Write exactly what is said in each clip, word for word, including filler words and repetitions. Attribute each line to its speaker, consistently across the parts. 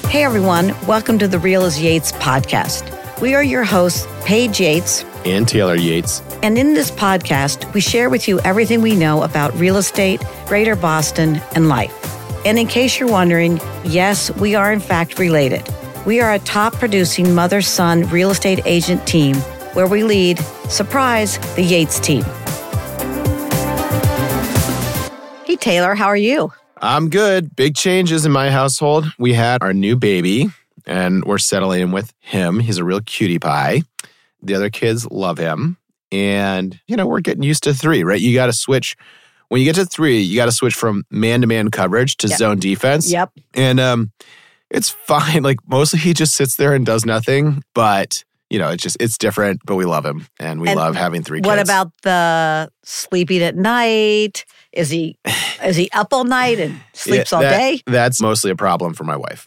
Speaker 1: Hey everyone, welcome to the Real as Yates podcast. We are your hosts, Paige Yates
Speaker 2: and Taylor Yates.
Speaker 1: And in this podcast, we share with you everything we know about real estate, Greater Boston, and life. And in case you're wondering, yes, we are in fact related. We are a top producing mother-son real estate agent team where we lead, surprise, the Yates team. Hey Taylor, how are you?
Speaker 2: I'm good. Big changes in my household. We had our new baby and we're settling in with him. He's a real cutie pie. The other kids love him. And, you know, we're getting used to three, right? You got to switch. When you get to three, you got to switch from man-to-man coverage to
Speaker 1: yep.
Speaker 2: zone defense.
Speaker 1: Yep.
Speaker 2: And um, it's fine. Like, mostly he just sits there and does nothing. But, you know, it's just, it's different. But we love him. And we
Speaker 1: and
Speaker 2: love having three kids.
Speaker 1: What about the sleeping at night? Is he is he up all night and sleeps
Speaker 2: yeah,
Speaker 1: all
Speaker 2: that,
Speaker 1: day?
Speaker 2: That's mostly a problem for my wife.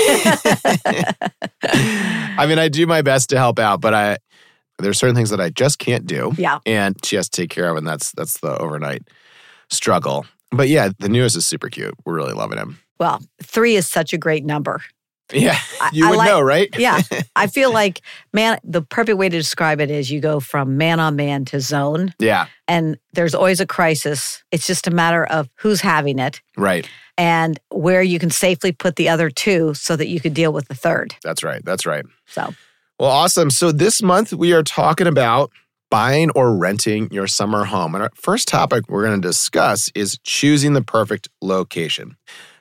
Speaker 2: I mean, I do my best to help out, but I there's certain things that I just can't do.
Speaker 1: Yeah.
Speaker 2: And she has to take care of, and that's that's the overnight struggle. But yeah, the newest is super cute. We're really loving him.
Speaker 1: Well, three is such a great number.
Speaker 2: Yeah, you
Speaker 1: I,
Speaker 2: would
Speaker 1: I like,
Speaker 2: know, right?
Speaker 1: Yeah. I feel like, man, the perfect way to describe it is you go from man on man to zone.
Speaker 2: Yeah.
Speaker 1: And there's always a crisis. It's just a matter of who's having it.
Speaker 2: Right.
Speaker 1: And where you can safely put the other two so that you could deal with the third.
Speaker 2: That's right. That's right.
Speaker 1: So.
Speaker 2: Well, awesome. So this month we are talking about buying or renting your summer home. And our first topic we're going to discuss is choosing the perfect location.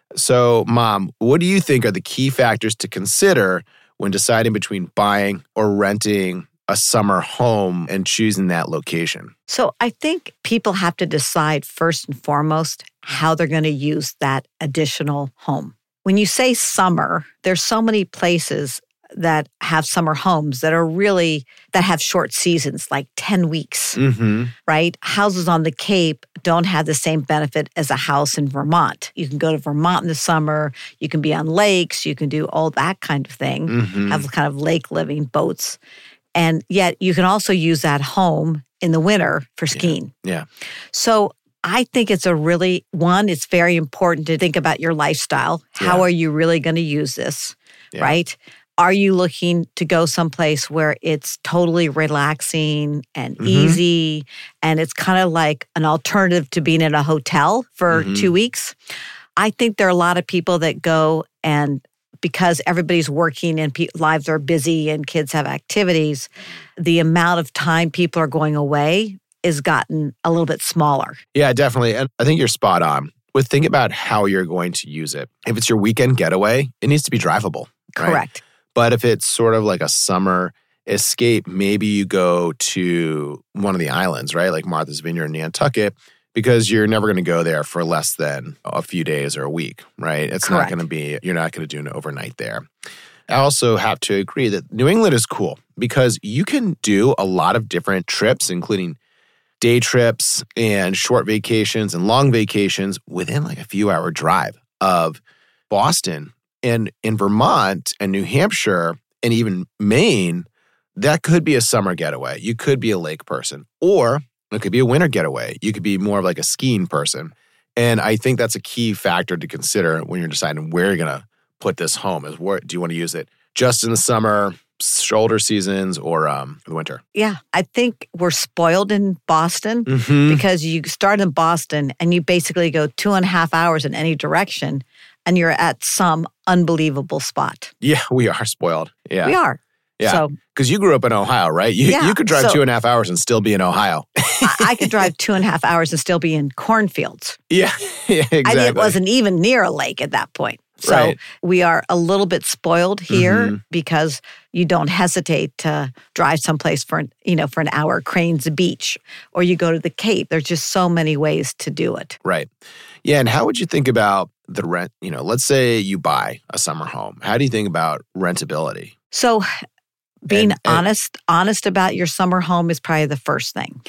Speaker 2: So, Mom, what do you think are the key factors to consider when deciding between buying or renting a summer home and choosing that location?
Speaker 1: So I think people have to decide first and foremost how they're going to use that additional home. When you say summer, there's so many places that have summer homes that are really, that have short seasons, like ten weeks,
Speaker 2: mm-hmm.
Speaker 1: right? Houses on the Cape don't have the same benefit as a house in Vermont. You can go to Vermont in the summer, you can be on lakes, you can do all that kind of thing,
Speaker 2: mm-hmm.
Speaker 1: have kind of lake living boats. And yet you can also use that home in the winter for skiing.
Speaker 2: Yeah. yeah.
Speaker 1: So I think it's a really, one, it's very important to think about your lifestyle. How
Speaker 2: yeah.
Speaker 1: are you really going to use this,
Speaker 2: yeah.
Speaker 1: right? Are you looking to go someplace where it's totally relaxing and
Speaker 2: mm-hmm.
Speaker 1: easy, and it's kind of like an alternative to being in a hotel for
Speaker 2: mm-hmm.
Speaker 1: two weeks? I think there are a lot of people that go, and because everybody's working and pe- lives are busy and kids have activities, the amount of time people are going away has gotten a little bit smaller.
Speaker 2: Yeah, definitely. And I think you're spot on. But think about how you're going to use it. If it's your weekend getaway, it needs to be drivable. Right?
Speaker 1: Correct.
Speaker 2: But if it's sort of like a summer escape, maybe you go to one of the islands, right? Like Martha's Vineyard in Nantucket, because you're never going to go there for less than a few days or a week, right? It's
Speaker 1: Correct.
Speaker 2: not going to be, you're not going to do an overnight there. I also have to agree that New England is cool because you can do a lot of different trips, including day trips and short vacations and long vacations within like a few hour drive of Boston. And in Vermont and New Hampshire and even Maine, that could be a summer getaway. You could be a lake person, or it could be a winter getaway. You could be more of like a skiing person. And I think that's a key factor to consider when you're deciding where you're going to put this home is where do you want to use it just in the summer, shoulder seasons, or um, the winter?
Speaker 1: Yeah, I think we're spoiled in Boston
Speaker 2: mm-hmm.
Speaker 1: because you start in Boston and you basically go two and a half hours in any direction and you're at some unbelievable spot.
Speaker 2: Yeah, we are spoiled. Yeah.
Speaker 1: We are.
Speaker 2: Yeah, because so, you grew up in Ohio, right? You,
Speaker 1: yeah,
Speaker 2: you could drive
Speaker 1: so,
Speaker 2: two and a half hours and still be in Ohio.
Speaker 1: I, I could drive two and a half hours and still be in cornfields.
Speaker 2: Yeah, yeah, exactly.
Speaker 1: I mean, it wasn't even near a lake at that point. So
Speaker 2: right.
Speaker 1: we are a little bit spoiled here
Speaker 2: mm-hmm.
Speaker 1: because you don't hesitate to drive someplace for an, you know, for an hour, Cranes Beach, or you go to the Cape. There's just so many ways to do it.
Speaker 2: Right. Yeah, and how would you think about the rent? You know, let's say you buy a summer home. How do you think about rentability?
Speaker 1: So being
Speaker 2: and, and,
Speaker 1: honest, honest about your summer home is probably the first thing.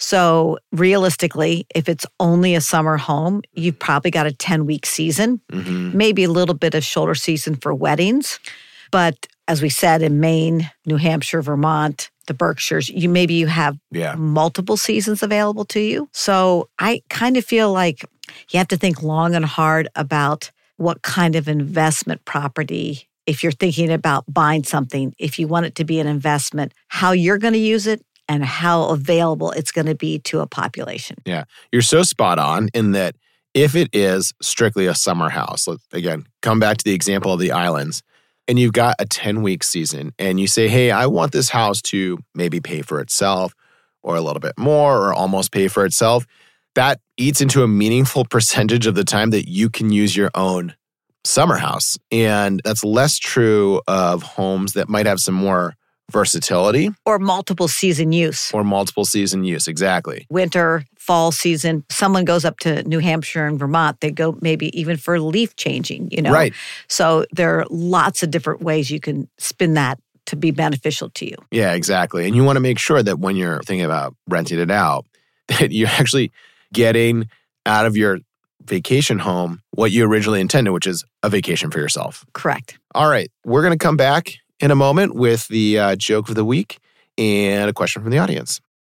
Speaker 1: So realistically, if it's only a summer home, you've probably got a ten-week season,
Speaker 2: mm-hmm.
Speaker 1: maybe a little bit of shoulder season for weddings. But as we said, in Maine, New Hampshire, Vermont, the Berkshires, you maybe you have
Speaker 2: yeah.
Speaker 1: multiple seasons available to you. So I kind of feel like you have to think long and hard about what kind of investment property if you're thinking about buying something, if you want it to be an investment, how you're going to use it and how available it's going to be to a population.
Speaker 2: Yeah, you're so spot on in that if it is strictly a summer house, let's again, come back to the example of the islands, and you've got a ten-week season and you say, hey, I want this house to maybe pay for itself or a little bit more or almost pay for itself, that eats into a meaningful percentage of the time that you can use your own summer house. And that's less true of homes that might have some more versatility.
Speaker 1: Or multiple season use.
Speaker 2: Or multiple season use, exactly.
Speaker 1: Winter, fall season. Someone goes up to New Hampshire and Vermont, they go maybe even for leaf changing, you know?
Speaker 2: Right.
Speaker 1: So there are lots of different ways you can spin that to be beneficial to you.
Speaker 2: Yeah, exactly. And you want to make sure that when you're thinking about renting it out, that you're actually getting out of your vacation home what you originally intended, which is a vacation for yourself.
Speaker 1: Correct.
Speaker 2: All right. We're going to come back in a moment with the uh, joke of the week and a question from the audience.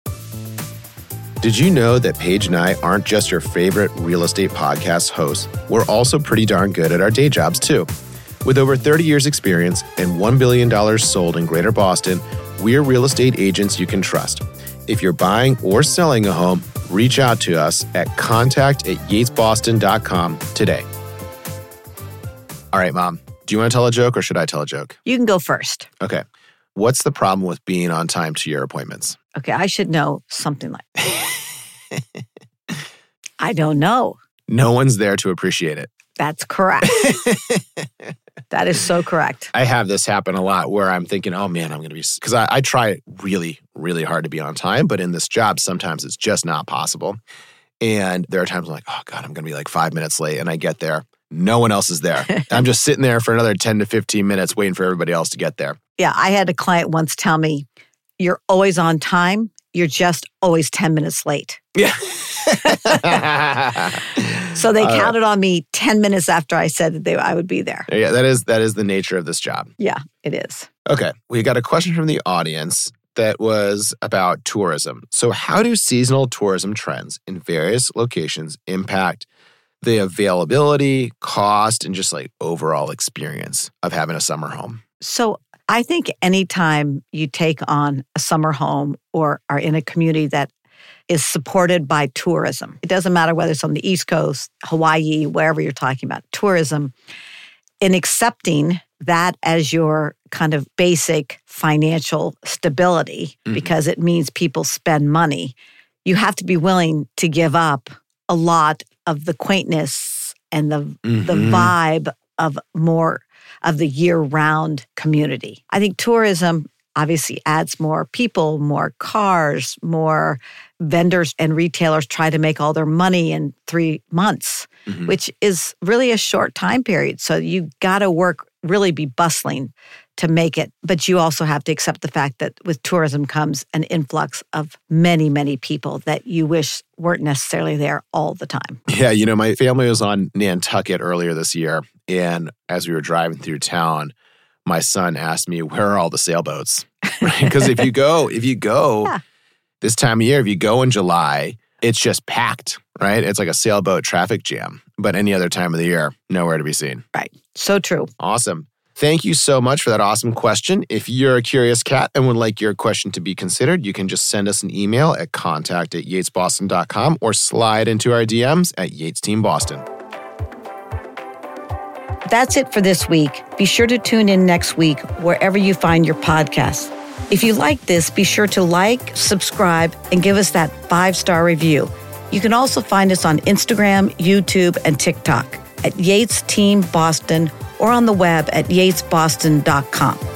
Speaker 2: Did you know that Paige and I aren't just your favorite real estate podcast hosts? We're also pretty darn good at our day jobs, too. With over thirty years experience and one billion dollars sold in Greater Boston, we're real estate agents you can trust. If you're buying or selling a home, reach out to us at contact at yates boston dot com today. All right, Mom, do you want to tell a joke or should I tell a joke?
Speaker 1: You can go first.
Speaker 2: Okay. What's the problem with being on time to your appointments?
Speaker 1: Okay, I should know something like I don't know.
Speaker 2: No one's there to appreciate it.
Speaker 1: That's correct. That is so correct.
Speaker 2: I have this happen a lot where I'm thinking, oh man, I'm going to be, because I, I try really, really hard to be on time, but in this job, sometimes it's just not possible. And there are times I'm like, oh God, I'm going to be like five minutes late. And I get there. No one else is there. I'm just sitting there for another ten to fifteen minutes waiting for everybody else to get there.
Speaker 1: Yeah, I had a client once tell me, you're always on time. You're just always ten minutes late.
Speaker 2: Yeah.
Speaker 1: So they
Speaker 2: uh,
Speaker 1: counted on me ten minutes after I said that they, I would be there.
Speaker 2: Yeah, that is that is the nature of this job.
Speaker 1: Yeah, it is.
Speaker 2: Okay, we got a question from the audience that was about tourism. So how do seasonal tourism trends in various locations impact the availability, cost, and just like overall experience of having a summer home?
Speaker 1: So I think anytime you take on a summer home or are in a community that is supported by tourism, it doesn't matter whether it's on the East Coast, Hawaii, wherever you're talking about, tourism, in accepting that as your kind of basic financial stability, mm-hmm. because it means people spend money, you have to be willing to give up a lot of the quaintness and the mm-hmm. the vibe of more of the year-round community. I think tourism obviously adds more people, more cars, more vendors and retailers try to make all their money in three months, mm-hmm. which is really a short time period. So you got to work, really be bustling to make it. But you also have to accept the fact that with tourism comes an influx of many, many people that you wish weren't necessarily there all the time.
Speaker 2: Yeah, you know, my family was on Nantucket earlier this year. And as we were driving through town, my son asked me, where are all the sailboats? Because if you go, if you go yeah. this time of year, if you go in July, it's just packed, right? It's like a sailboat traffic jam. But any other time of the year, nowhere to be seen.
Speaker 1: Right. So true.
Speaker 2: Awesome. Thank you so much for that awesome question. If you're a curious cat and would like your question to be considered, you can just send us an email at contact at yates boston dot com or slide into our D Ms at Yates Team Boston.
Speaker 1: That's it for this week. Be sure to tune in next week wherever you find your podcasts. If you like this, be sure to like, subscribe, and give us that five-star review. You can also find us on Instagram, YouTube, and TikTok at Yates Team Boston or on the web at yates boston dot com.